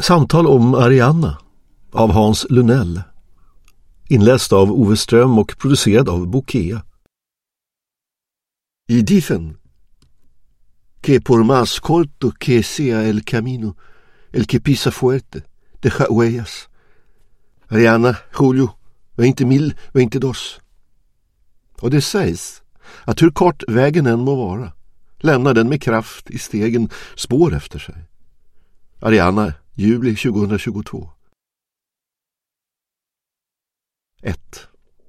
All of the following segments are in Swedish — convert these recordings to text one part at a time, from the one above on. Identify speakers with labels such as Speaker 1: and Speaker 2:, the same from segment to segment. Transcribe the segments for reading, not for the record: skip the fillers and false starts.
Speaker 1: Samtal om Arianna av Hans Lunell. Inläst av Ove Ström och producerad av Bokea.
Speaker 2: Y dicen que por más corto que sea el camino, el que pisa fuerte deja huellas. Arianna, Julio, 20.022. Och det sägs att hur kort vägen än må vara, lämnar den med kraft i stegen spår efter sig. Arianna, juli 2022. 1.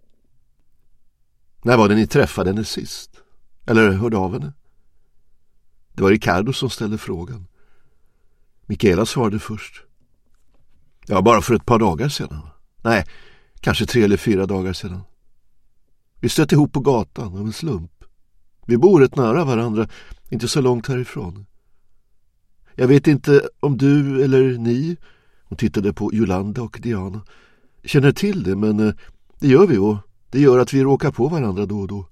Speaker 2: När var det ni träffade henne sist? Eller hörde av henne? Det var Ricardo som ställde frågan. Mikaela svarade först. Ja, bara för ett par dagar sedan. Nej, kanske 3 eller 4 dagar sedan. Vi stötte ihop på gatan av en slump. Vi bor rätt nära varandra, inte så långt härifrån. Jag vet inte om du eller ni, hon tittade på Jolanda och Diana, känner till det, men det gör vi, och det gör att vi råkar på varandra då och då.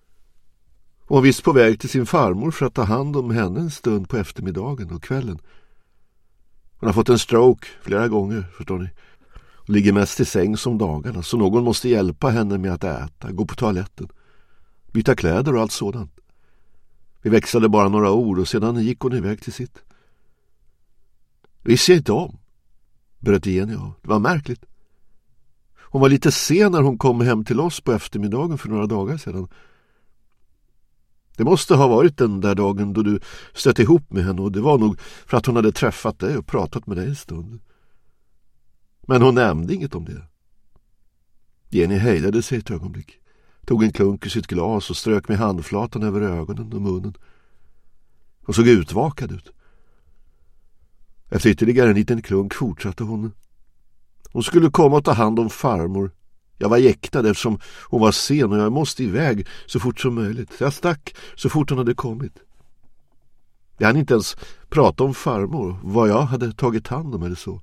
Speaker 2: Hon var visst på väg till sin farmor för att ta hand om henne en stund på eftermiddagen och kvällen. Hon har fått en stroke flera gånger, förstår ni. Och ligger mest i säng som dagarna, så någon måste hjälpa henne med att äta, gå på toaletten, byta kläder och allt sådant. Vi växlade bara några ord och sedan gick hon iväg till sitt. Visste jag inte om, bröt Jenny av. Det var märkligt. Hon var lite sen när hon kom hem till oss på eftermiddagen för några dagar sedan. Det måste ha varit den där dagen då du stötte ihop med henne, och det var nog för att hon hade träffat dig och pratat med dig en stund. Men hon nämnde inget om det. Jenny hejdade sig ett ögonblick, tog en klunk ur sitt glas och strök med handflatan över ögonen och munnen. Hon såg utvakad ut. Efter ytterligare en liten klunk fortsatte hon. Hon skulle komma och ta hand om farmor. Jag var jäktad eftersom hon var sen och jag måste iväg så fort som möjligt. Jag stack så fort hon hade kommit. Jag hann inte ens prata om farmor, vad jag hade tagit hand om eller så.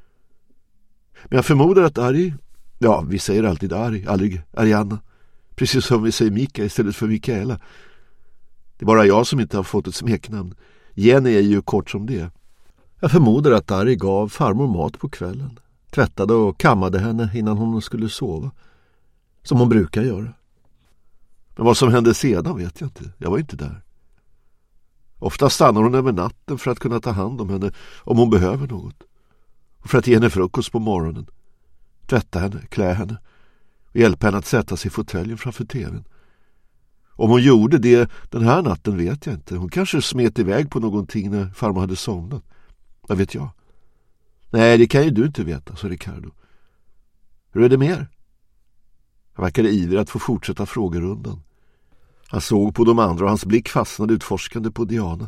Speaker 2: Men jag förmodar att Ari, ja, vi säger alltid Ari, aldrig Arianna. Precis som vi säger Mika istället för Mikaela. Det är bara jag som inte har fått ett smeknamn. Jenny är ju kort som det. Jag förmodar att Ari gav farmor mat på kvällen. Tvättade och kammade henne innan hon skulle sova. Som hon brukar göra. Men vad som hände sedan vet jag inte. Jag var inte där. Ofta stannar hon över natten för att kunna ta hand om henne om hon behöver något. Och för att ge henne frukost på morgonen. Tvätta henne, klä henne. Och hjälpa henne att sätta sig i fåtöljen framför tvn. Om hon gjorde det den här natten vet jag inte. Hon kanske smet iväg på någonting när farmor hade somnat. Vad vet jag? Nej, det kan ju du inte veta, sa Ricardo. Hur är det mer? Han verkade ivrig att få fortsätta frågerundan. Han såg på de andra och hans blick fastnade utforskande på Diana.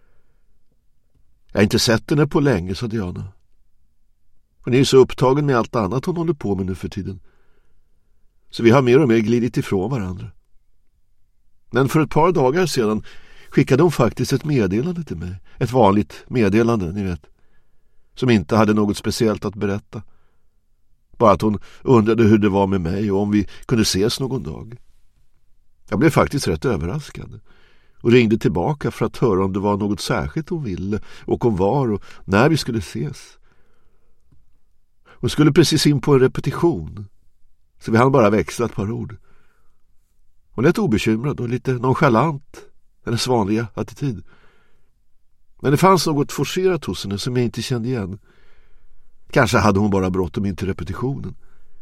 Speaker 2: Jag har inte sett henne på länge, sa Diana. Hon är ju så upptagen med allt annat hon håller på med nu för tiden. Så vi har mer och mer glidit ifrån varandra. Men för ett par dagar sedan skickade hon faktiskt ett meddelande till mig. Ett vanligt meddelande, ni vet. Som inte hade något speciellt att berätta. Bara att hon undrade hur det var med mig och om vi kunde ses någon dag. Jag blev faktiskt rätt överraskad. Och ringde tillbaka för att höra om det var något särskilt hon ville. Och om var och när vi skulle ses. Hon skulle precis in på en repetition. Så vi hann bara växla ett par ord. Hon lät obekymrad och lite nonchalant. Hennes vanliga attityd. Men det fanns något forcerat hos henne som jag inte kände igen. Kanske hade hon bara bråttom in till repetitionen.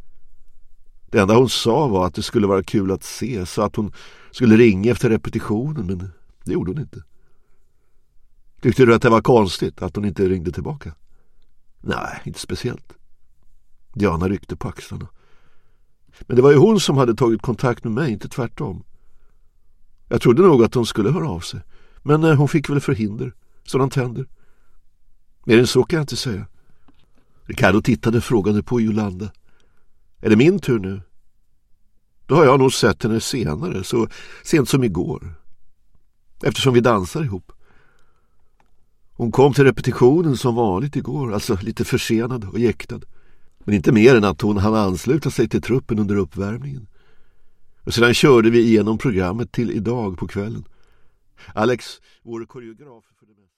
Speaker 2: Det enda hon sa var att det skulle vara kul att se, så att hon skulle ringa efter repetitionen, men det gjorde hon inte. Tyckte du att det var konstigt att hon inte ringde tillbaka? Nej, inte speciellt. Diana ryckte på axlarna. Men det var ju hon som hade tagit kontakt med mig, inte tvärtom. Jag trodde nog att hon skulle höra av sig, men hon fick väl förhinder. Sådant händer. Mer än så kan jag inte säga. Ricardo tittade frågande på Jolanda. Är det min tur nu? Då har jag nog sett henne senare, så sent som igår. Eftersom vi dansar ihop. Hon kom till repetitionen som vanligt igår, alltså lite försenad och jäktad. Men inte mer än att hon hann ansluta sig till truppen under uppvärmningen. Och sedan körde vi igenom programmet till idag på kvällen. Alex, vår koreograf för det mesta.